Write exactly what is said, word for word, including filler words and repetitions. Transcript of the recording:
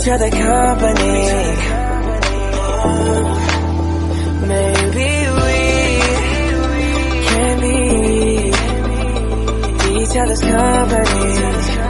each other company. Maybe we can be each other's company.